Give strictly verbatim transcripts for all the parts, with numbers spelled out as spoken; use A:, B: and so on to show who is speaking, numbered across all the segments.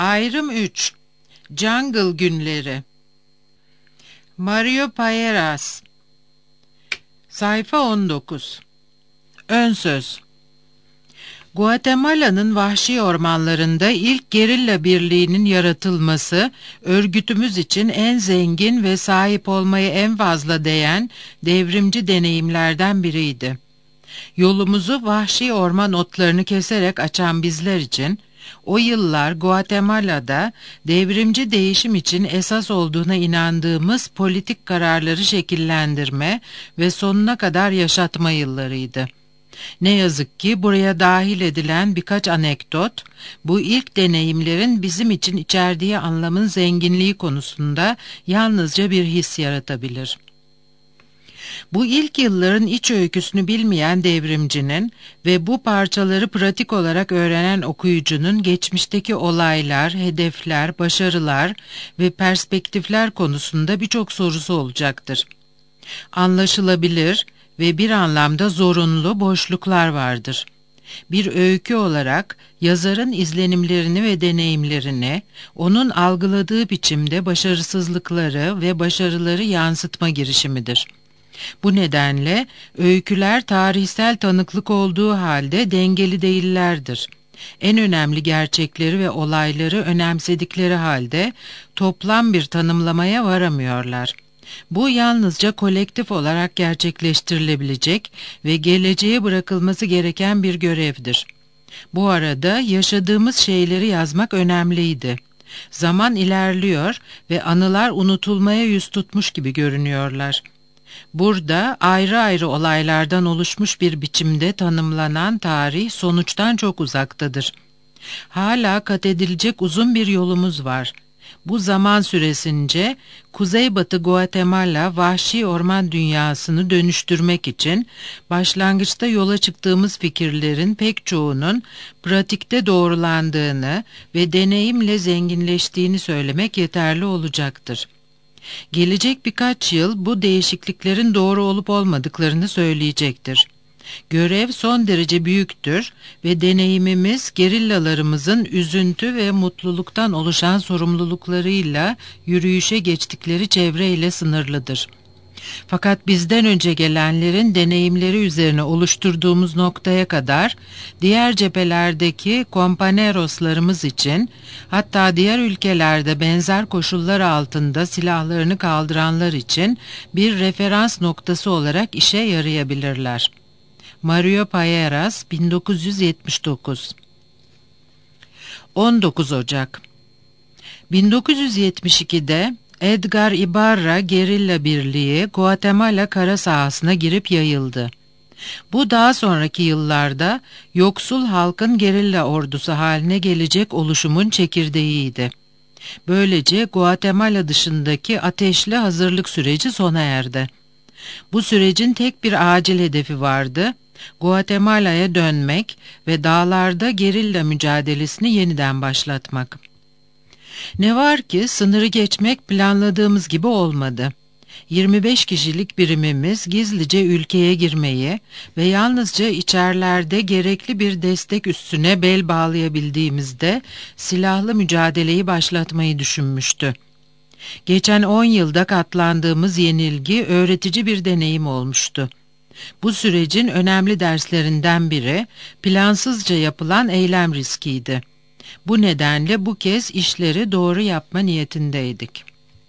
A: Ayrım üç. Jungle Günleri. Mario Payeras. Sayfa on dokuz. Ön söz. Guatemala'nın vahşi ormanlarında ilk gerilla birliğinin yaratılması, örgütümüz için en zengin ve sahip olmaya en fazla değen devrimci deneyimlerden biriydi. Yolumuzu vahşi orman otlarını keserek açan bizler için, o yıllar Guatemala'da devrimci değişim için esas olduğuna inandığımız politik kararları şekillendirme ve sonuna kadar yaşatma yıllarıydı. Ne yazık ki buraya dahil edilen birkaç anekdot, bu ilk deneyimlerin bizim için içerdiği anlamın zenginliği konusunda yalnızca bir his yaratabilir. Bu ilk yılların iç öyküsünü bilmeyen devrimcinin ve bu parçaları pratik olarak öğrenen okuyucunun geçmişteki olaylar, hedefler, başarılar ve perspektifler konusunda birçok sorusu olacaktır. Anlaşılabilir ve bir anlamda zorunlu boşluklar vardır. Bir öykü olarak yazarın izlenimlerini ve deneyimlerini, onun algıladığı biçimde başarısızlıkları ve başarıları yansıtma girişimidir. Bu nedenle öyküler tarihsel tanıklık olduğu halde dengeli değillerdir. En önemli gerçekleri ve olayları önemsedikleri halde toplam bir tanımlamaya varamıyorlar. Bu yalnızca kolektif olarak gerçekleştirilebilecek ve geleceğe bırakılması gereken bir görevdir. Bu arada yaşadığımız şeyleri yazmak önemliydi. Zaman ilerliyor ve anılar unutulmaya yüz tutmuş gibi görünüyorlar. Burada ayrı ayrı olaylardan oluşmuş bir biçimde tanımlanan tarih sonuçtan çok uzaktadır. Hala kat edilecek uzun bir yolumuz var. Bu zaman süresince Kuzeybatı Guatemala vahşi orman dünyasını dönüştürmek için başlangıçta yola çıktığımız fikirlerin pek çoğunun pratikte doğrulandığını ve deneyimle zenginleştiğini söylemek yeterli olacaktır. Gelecek birkaç yıl bu değişikliklerin doğru olup olmadıklarını söyleyecektir. Görev son derece büyüktür ve deneyimimiz gerillalarımızın üzüntü ve mutluluktan oluşan sorumluluklarıyla yürüyüşe geçtikleri çevreyle sınırlıdır. Fakat bizden önce gelenlerin deneyimleri üzerine oluşturduğumuz noktaya kadar diğer cephelerdeki kompaneroslarımız için, hatta diğer ülkelerde benzer koşullar altında silahlarını kaldıranlar için bir referans noktası olarak işe yarayabilirler. Mario Payeras, bin dokuz yüz yetmiş dokuz. on dokuz Ocak bin dokuz yüz yetmiş ikide Edgar Ibarra gerilla birliği Guatemala kara sahasına girip yayıldı. Bu daha sonraki yıllarda yoksul halkın gerilla ordusu haline gelecek oluşumun çekirdeğiydi. Böylece Guatemala dışındaki ateşli hazırlık süreci sona erdi. Bu sürecin tek bir acil hedefi vardı: Guatemala'ya dönmek ve dağlarda gerilla mücadelesini yeniden başlatmak. Ne var ki sınırı geçmek planladığımız gibi olmadı. yirmi beş kişilik birimimiz gizlice ülkeye girmeyi ve yalnızca içerlerde gerekli bir destek üssüne bel bağlayabildiğimizde silahlı mücadeleyi başlatmayı düşünmüştü. Geçen on yılda katlandığımız yenilgi öğretici bir deneyim olmuştu. Bu sürecin önemli derslerinden biri plansızca yapılan eylem riskiydi. Bu nedenle bu kez işleri doğru yapma niyetindeydik.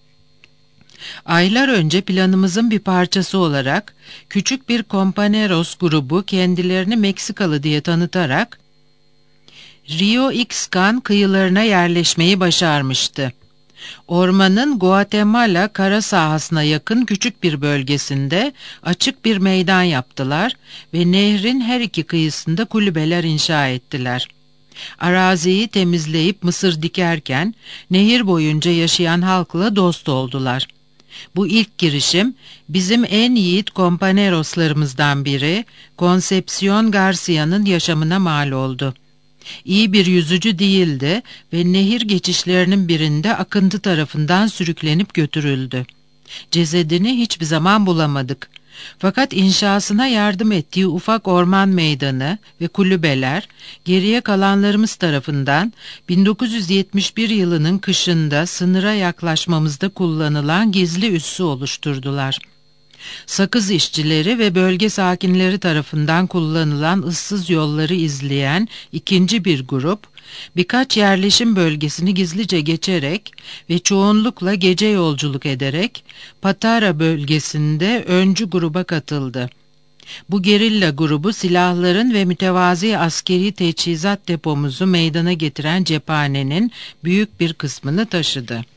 A: Aylar önce planımızın bir parçası olarak küçük bir kompaneros grubu kendilerini Meksikalı diye tanıtarak Rio Ixcan kıyılarına yerleşmeyi başarmıştı. Ormanın Guatemala kara sahasına yakın küçük bir bölgesinde açık bir meydan yaptılar ve nehrin her iki kıyısında kulübeler inşa ettiler. Araziyi temizleyip mısır dikerken nehir boyunca yaşayan halkla dost oldular. Bu ilk girişim bizim en yiğit kompaneroslarımızdan biri Concepcion Garcia'nın yaşamına mal oldu. İyi bir yüzücü değildi ve nehir geçişlerinin birinde akıntı tarafından sürüklenip götürüldü. Cesedini hiçbir zaman bulamadık. Fakat inşasına yardım ettiği ufak orman meydanı ve kulübeler, geriye kalanlarımız tarafından bin dokuz yüz yetmiş bir yılının kışında sınıra yaklaşmamızda kullanılan gizli üssü oluşturdular. Sakız işçileri ve bölge sakinleri tarafından kullanılan ıssız yolları izleyen ikinci bir grup, birkaç yerleşim bölgesini gizlice geçerek ve çoğunlukla gece yolculuk ederek Patara bölgesinde öncü gruba katıldı. Bu gerilla grubu silahların ve mütevazi askeri teçhizat depomuzu meydana getiren cephanenin büyük bir kısmını taşıdı.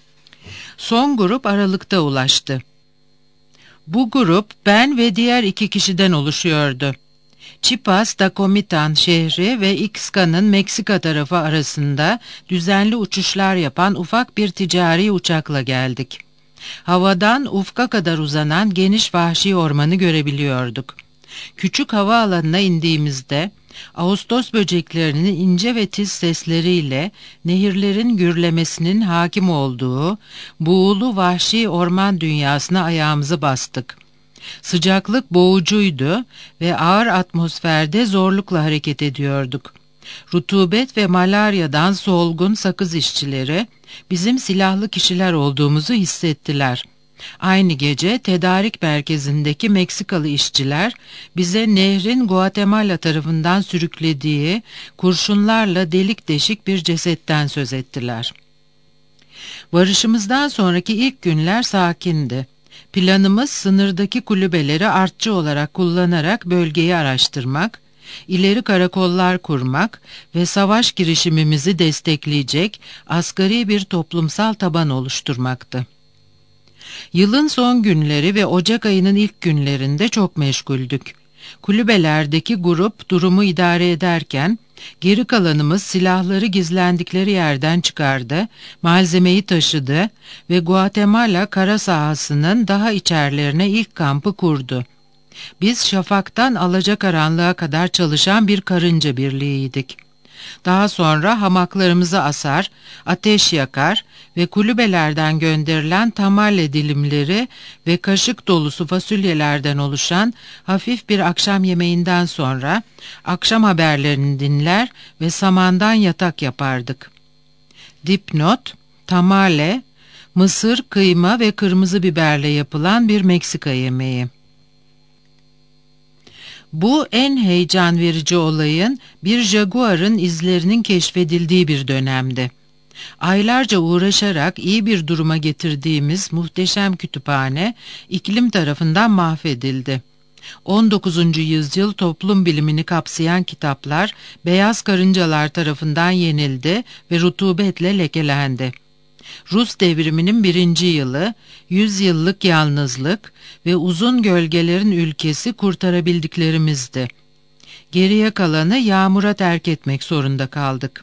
A: Son grup Aralık'ta ulaştı. Bu grup ben ve diğer iki kişiden oluşuyordu. Chiapas da Comitán şehri ve Ixca'nın Meksika tarafı arasında düzenli uçuşlar yapan ufak bir ticari uçakla geldik. Havadan ufka kadar uzanan geniş vahşi ormanı görebiliyorduk. Küçük havaalanına indiğimizde Ağustos böceklerinin ince ve tiz sesleriyle nehirlerin gürlemesinin hakim olduğu buğulu vahşi orman dünyasına ayağımızı bastık. Sıcaklık boğucuydu ve ağır atmosferde zorlukla hareket ediyorduk. Rutubet ve malaryadan solgun sakız işçileri bizim silahlı kişiler olduğumuzu hissettiler. Aynı gece tedarik merkezindeki Meksikalı işçiler bize nehrin Guatemala tarafından sürüklediği kurşunlarla delik deşik bir cesetten söz ettiler. Varışımızdan sonraki ilk günler sakindi. Planımız sınırdaki kulübeleri artçı olarak kullanarak bölgeyi araştırmak, ileri karakollar kurmak ve savaş girişimimizi destekleyecek asgari bir toplumsal taban oluşturmaktı. Yılın son günleri ve Ocak ayının ilk günlerinde çok meşguldük. Kulübelerdeki grup durumu idare ederken, geri kalanımız silahları gizlendikleri yerden çıkardı, malzemeyi taşıdı ve Guatemala kara sahasının daha içerlerine ilk kampı kurdu. Biz şafaktan alacakaranlığa kadar çalışan bir karınca birliğiydik. Daha sonra hamaklarımızı asar, ateş yakar ve kulübelerden gönderilen tamale dilimleri ve kaşık dolusu fasulyelerden oluşan hafif bir akşam yemeğinden sonra akşam haberlerini dinler ve samandan yatak yapardık. Dipnot, tamale, mısır, kıyma ve kırmızı biberle yapılan bir Meksika yemeği. Bu en heyecan verici olayın bir jaguarın izlerinin keşfedildiği bir dönemdi. Aylarca uğraşarak iyi bir duruma getirdiğimiz muhteşem kütüphane iklim tarafından mahvedildi. on dokuzuncu yüzyıl toplum bilimini kapsayan kitaplar beyaz karıncalar tarafından yenildi ve rutubetle lekelendi. Rus devriminin birinci yılı, yüz yıllık yalnızlık ve uzun gölgelerin ülkesi kurtarabildiklerimizdi. Geriye kalanı yağmura terk etmek zorunda kaldık.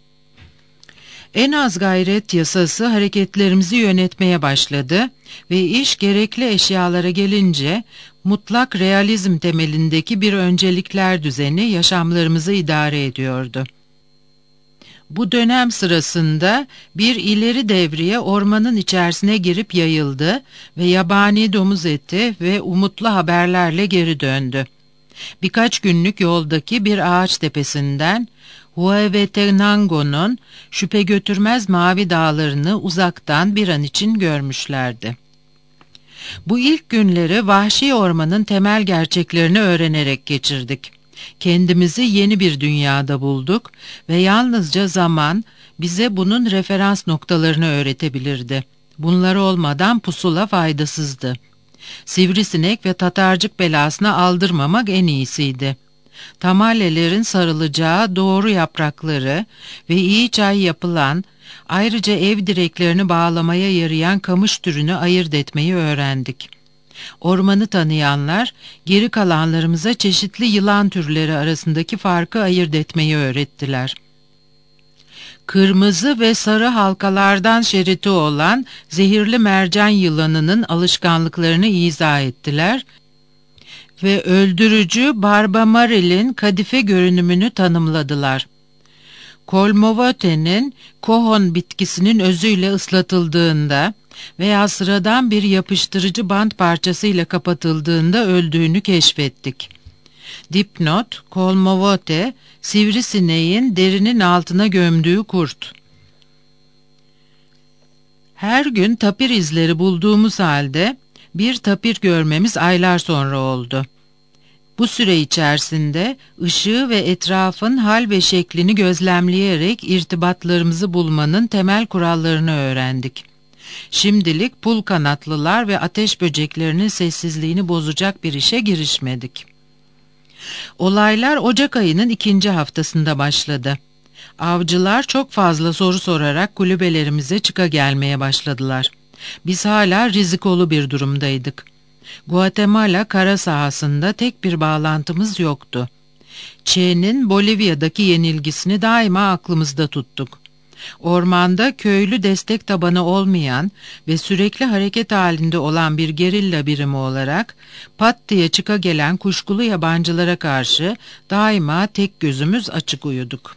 A: En az gayret yasası hareketlerimizi yönetmeye başladı ve iş gerekli eşyalara gelince mutlak realizm temelindeki bir öncelikler düzeni yaşamlarımızı idare ediyordu. Bu dönem sırasında bir ileri devriye ormanın içerisine girip yayıldı ve yabani domuz eti ve umutlu haberlerle geri döndü. Birkaç günlük yoldaki bir ağaç tepesinden Huehuetenango'nun şüphe götürmez mavi dağlarını uzaktan bir an için görmüşlerdi. Bu ilk günleri vahşi ormanın temel gerçeklerini öğrenerek geçirdik. Kendimizi yeni bir dünyada bulduk ve yalnızca zaman bize bunun referans noktalarını öğretebilirdi. Bunlar olmadan pusula faydasızdı. Sivrisinek ve tatarcık belasına aldırmamak en iyisiydi. Tamalelerin sarılacağı doğru yaprakları ve iyi çay yapılan, ayrıca ev direklerini bağlamaya yarayan kamış türünü ayırt etmeyi öğrendik. Ormanı tanıyanlar, geri kalanlarımıza çeşitli yılan türleri arasındaki farkı ayırt etmeyi öğrettiler. Kırmızı ve sarı halkalardan şeriti olan zehirli mercan yılanının alışkanlıklarını izah ettiler ve öldürücü Barbamarel'in kadife görünümünü tanımladılar. Kolmovote'nin kohon bitkisinin özüyle ıslatıldığında veya sıradan bir yapıştırıcı bant parçasıyla kapatıldığında öldüğünü keşfettik. Dipnot: Kolmovote, sivrisineğin derinin altına gömdüğü kurt. Her gün tapir izleri bulduğumuz halde bir tapir görmemiz aylar sonra oldu. Bu süre içerisinde ışığı ve etrafın hal ve şeklini gözlemleyerek irtibatlarımızı bulmanın temel kurallarını öğrendik. Şimdilik pul kanatlılar ve ateş böceklerinin sessizliğini bozacak bir işe girişmedik. Olaylar Ocak ayının ikinci haftasında başladı. Avcılar çok fazla soru sorarak kulübelerimize çıka gelmeye başladılar. Biz hala rizikolu bir durumdaydık. Guatemala kara sahasında tek bir bağlantımız yoktu. Çe'nin Bolivya'daki yenilgisini daima aklımızda tuttuk. Ormanda köylü destek tabanı olmayan ve sürekli hareket halinde olan bir gerilla birimi olarak pat diye çıka gelen kuşkulu yabancılara karşı daima tek gözümüz açık uyuduk.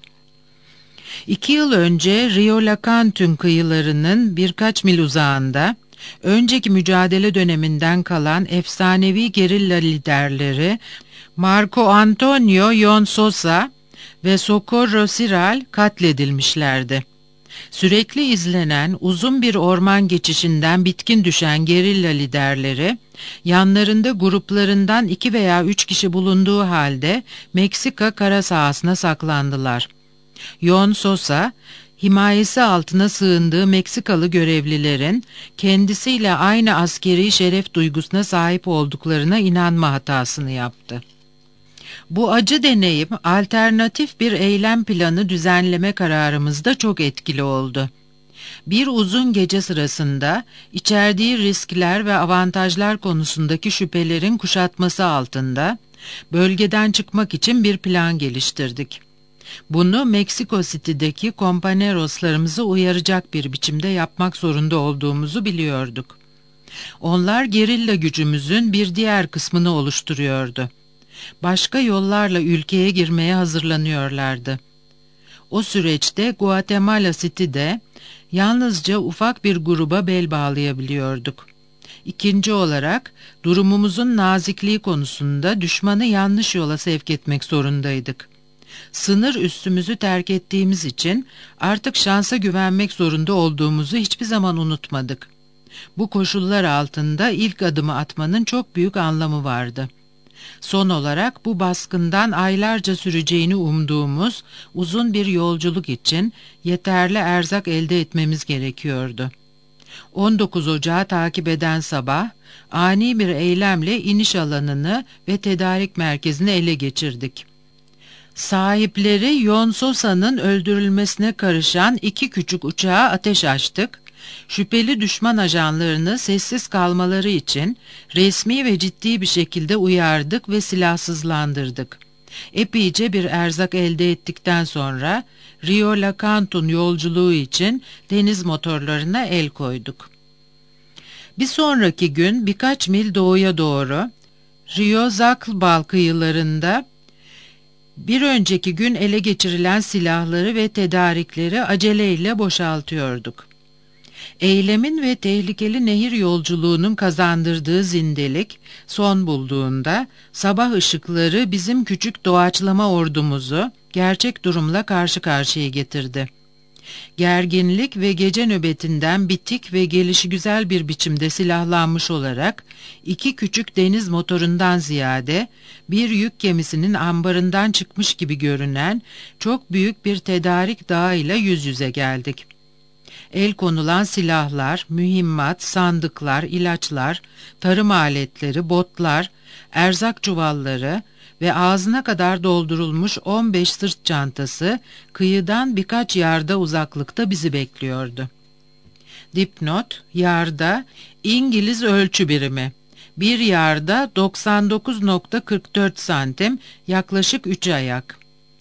A: İki yıl önce Rio La Cantun kıyılarının birkaç mil uzağında, önceki mücadele döneminden kalan efsanevi gerilla liderleri Marco Antonio Yon Sosa ve Socorro Siral katledilmişlerdi. Sürekli izlenen uzun bir orman geçişinden bitkin düşen gerilla liderleri, yanlarında gruplarından iki veya üç kişi bulunduğu halde Meksika kara sahasına saklandılar. Yon Sosa, himayesi altına sığındığı Meksikalı görevlilerin kendisiyle aynı askeri şeref duygusuna sahip olduklarına inanma hatasını yaptı. Bu acı deneyim alternatif bir eylem planı düzenleme kararımızda çok etkili oldu. Bir uzun gece sırasında içerdiği riskler ve avantajlar konusundaki şüphelerin kuşatması altında bölgeden çıkmak için bir plan geliştirdik. Bunu Meksiko City'deki kompaneroslarımızı uyaracak bir biçimde yapmak zorunda olduğumuzu biliyorduk. Onlar gerilla gücümüzün bir diğer kısmını oluşturuyordu. Başka yollarla ülkeye girmeye hazırlanıyorlardı. O süreçte Guatemala City'de yalnızca ufak bir gruba bel bağlayabiliyorduk. İkinci olarak durumumuzun nazikliği konusunda düşmanı yanlış yola sevk etmek zorundaydık. Sınır üssümüzü terk ettiğimiz için artık şansa güvenmek zorunda olduğumuzu hiçbir zaman unutmadık. Bu koşullar altında ilk adımı atmanın çok büyük anlamı vardı. Son olarak bu baskından aylarca süreceğini umduğumuz uzun bir yolculuk için yeterli erzak elde etmemiz gerekiyordu. on dokuz Ocağı takip eden sabah ani bir eylemle iniş alanını ve tedarik merkezini ele geçirdik. Sahipleri Yon Sosa'nın öldürülmesine karışan iki küçük uçağa ateş açtık. Şüpheli düşman ajanlarını sessiz kalmaları için resmi ve ciddi bir şekilde uyardık ve silahsızlandırdık. Epeyce bir erzak elde ettikten sonra Rio La Cantun yolculuğu için deniz motorlarına el koyduk. Bir sonraki gün birkaç mil doğuya doğru Rio Zaclbal kıyılarında bir önceki gün ele geçirilen silahları ve tedarikleri aceleyle boşaltıyorduk. Eylemin ve tehlikeli nehir yolculuğunun kazandırdığı zindelik son bulduğunda sabah ışıkları bizim küçük doğaçlama ordumuzu gerçek durumla karşı karşıya getirdi. Gerginlik ve gece nöbetinden bitik ve gelişigüzel bir biçimde silahlanmış olarak iki küçük deniz motorundan ziyade bir yük gemisinin ambarından çıkmış gibi görünen çok büyük bir tedarik dağı ile yüz yüze geldik. El konulan silahlar, mühimmat, sandıklar, ilaçlar, tarım aletleri, botlar, erzak çuvalları ve ağzına kadar doldurulmuş on beş sırt çantası kıyıdan birkaç yarda uzaklıkta bizi bekliyordu. Dipnot: yarda İngiliz ölçü birimi. Bir yarda doksan dokuz nokta kırk dört santim, yaklaşık üç ayak.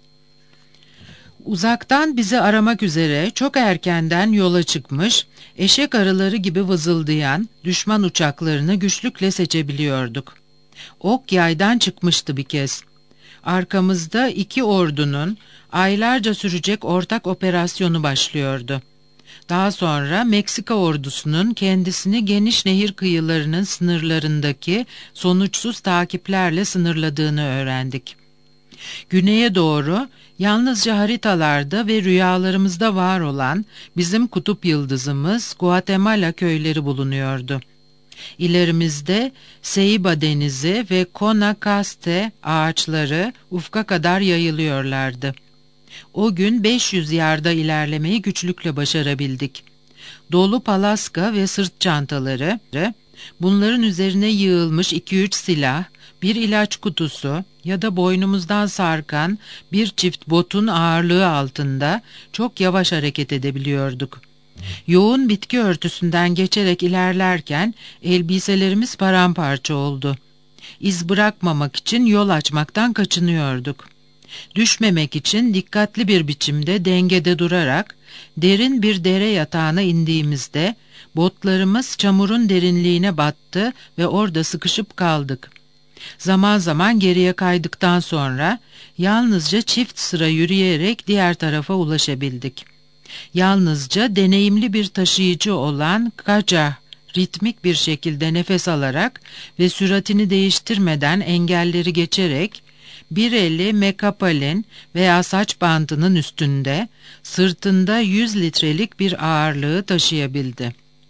A: Uzaktan bizi aramak üzere çok erkenden yola çıkmış, eşek arıları gibi vızıldayan düşman uçaklarını güçlükle seçebiliyorduk. Ok yaydan çıkmıştı bir kez. Arkamızda iki ordunun aylarca sürecek ortak operasyonu başlıyordu. Daha sonra Meksika ordusunun kendisini geniş nehir kıyılarının sınırlarındaki sonuçsuz takiplerle sınırladığını öğrendik. Güneye doğru yalnızca haritalarda ve rüyalarımızda var olan bizim kutup yıldızımız Guatemala köyleri bulunuyordu. İlerimizde Ceiba denizi ve Conacaste ağaçları ufka kadar yayılıyorlardı. O gün beş yüz yarda ilerlemeyi güçlükle başarabildik. Dolu palaska ve sırt çantaları, bunların üzerine yığılmış iki üç silah, bir ilaç kutusu ya da boynumuzdan sarkan bir çift botun ağırlığı altında çok yavaş hareket edebiliyorduk. Yoğun bitki örtüsünden geçerek ilerlerken elbiselerimiz paramparça oldu. İz bırakmamak için yol açmaktan kaçınıyorduk. Düşmemek için dikkatli bir biçimde dengede durarak derin bir dere yatağına indiğimizde botlarımız çamurun derinliğine battı ve orada sıkışıp kaldık. Zaman zaman geriye kaydıktan sonra yalnızca çift sıra yürüyerek diğer tarafa ulaşabildik. Yalnızca deneyimli bir taşıyıcı olan Kaca ritmik bir şekilde nefes alarak ve süratini değiştirmeden engelleri geçerek bir eli Mekapal'in veya saç bandının üstünde, sırtında yüz litrelik bir ağırlığı taşıyabildi.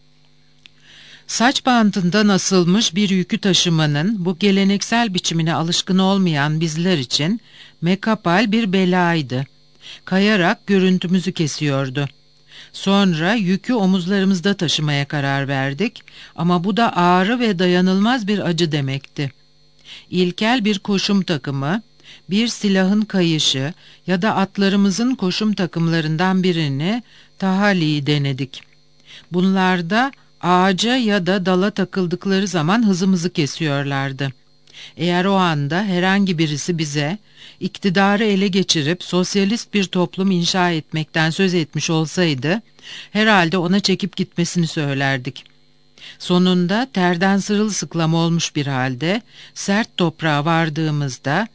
A: Saç bandından asılmış bir yükü taşımanın bu geleneksel biçimine alışkın olmayan bizler için Mekapal bir belaydı. Kayarak görüntümüzü kesiyordu. Sonra yükü omuzlarımızda taşımaya karar verdik ama bu da ağrı ve dayanılmaz bir acı demekti. İlkel bir koşum takımı, bir silahın kayışı ya da atlarımızın koşum takımlarından birini tahaliyi denedik. Bunlarda ağaca ya da dala takıldıkları zaman hızımızı kesiyorlardı. Eğer o anda herhangi birisi bize iktidarı ele geçirip sosyalist bir toplum inşa etmekten söz etmiş olsaydı, herhalde ona çekip gitmesini söylerdik. Sonunda terden sırılsıklam olmuş bir halde sert toprağa vardığımızda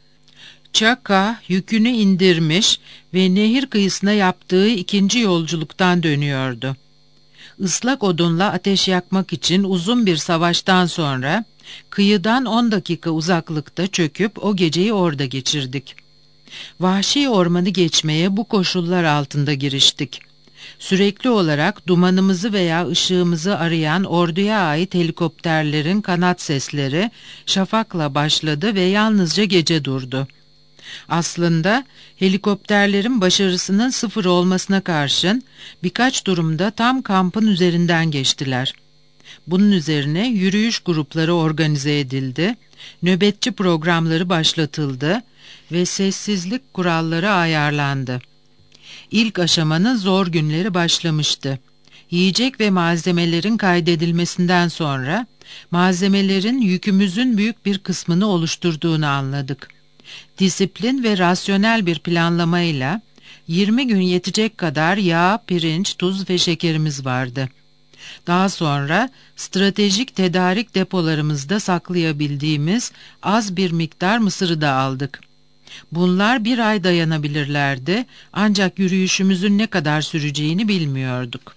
A: Chaka yükünü indirmiş ve nehir kıyısına yaptığı ikinci yolculuktan dönüyordu. Islak odunla ateş yakmak için uzun bir savaştan sonra kıyıdan on dakika uzaklıkta çöküp o geceyi orada geçirdik. Vahşi ormanı geçmeye bu koşullar altında giriştik. Sürekli olarak dumanımızı veya ışığımızı arayan orduya ait helikopterlerin kanat sesleri şafakla başladı ve yalnızca gece durdu. Aslında helikopterlerin başarısının sıfır olmasına karşın birkaç durumda tam kampın üzerinden geçtiler. Bunun üzerine yürüyüş grupları organize edildi, nöbetçi programları başlatıldı ve sessizlik kuralları ayarlandı. İlk aşamanın zor günleri başlamıştı. Yiyecek ve malzemelerin kaydedilmesinden sonra malzemelerin yükümüzün büyük bir kısmını oluşturduğunu anladık. Disiplin ve rasyonel bir planlamayla yirmi gün yetecek kadar yağ, pirinç, tuz ve şekerimiz vardı. Daha sonra stratejik tedarik depolarımızda saklayabildiğimiz az bir miktar mısırı da aldık. Bunlar bir ay dayanabilirlerdi ancak yürüyüşümüzün ne kadar süreceğini bilmiyorduk.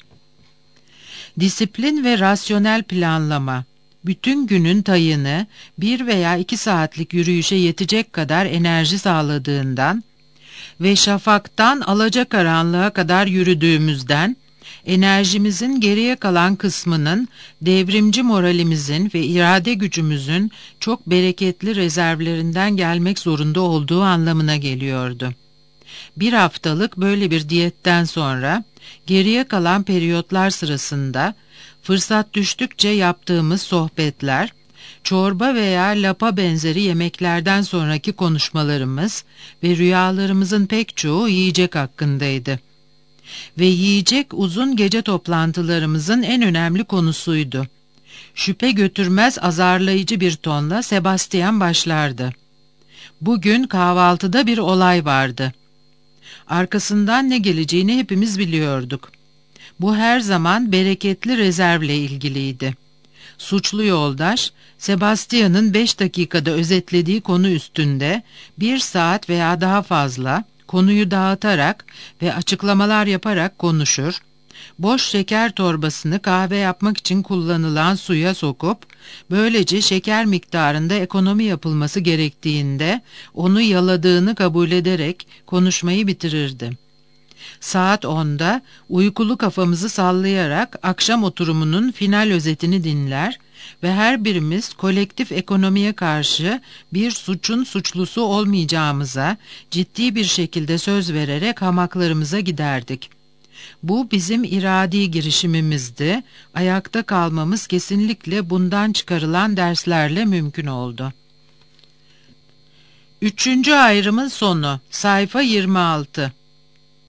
A: Disiplin ve rasyonel planlama, bütün günün tayını bir veya iki saatlik yürüyüşe yetecek kadar enerji sağladığından ve şafaktan alacakaranlığa kadar yürüdüğümüzden, enerjimizin geriye kalan kısmının devrimci moralimizin ve irade gücümüzün çok bereketli rezervlerinden gelmek zorunda olduğu anlamına geliyordu. Bir haftalık böyle bir diyetten sonra geriye kalan periyotlar sırasında fırsat düştükçe yaptığımız sohbetler, çorba veya lapa benzeri yemeklerden sonraki konuşmalarımız ve rüyalarımızın pek çoğu yiyecek hakkındaydı. Ve yiyecek uzun gece toplantılarımızın en önemli konusuydu. Şüphe götürmez azarlayıcı bir tonla Sebastian başlardı. Bugün kahvaltıda bir olay vardı. Arkasından ne geleceğini hepimiz biliyorduk. Bu her zaman bereketli rezervle ilgiliydi. Suçlu yoldaş, Sebastian'ın beş dakikada özetlediği konu üstünde bir saat veya daha fazla konuyu dağıtarak ve açıklamalar yaparak konuşur, boş şeker torbasını kahve yapmak için kullanılan suya sokup, böylece şeker miktarında ekonomi yapılması gerektiğinde onu yaladığını kabul ederek konuşmayı bitirirdi. Saat onda uykulu kafamızı sallayarak akşam oturumunun final özetini dinler ve her birimiz kolektif ekonomiye karşı bir suçun suçlusu olmayacağımıza ciddi bir şekilde söz vererek hamaklarımıza giderdik. Bu bizim iradi girişimimizdi. Ayakta kalmamız kesinlikle bundan çıkarılan derslerle mümkün oldu. Üçüncü ayrımın sonu. Sayfa yirmi altı.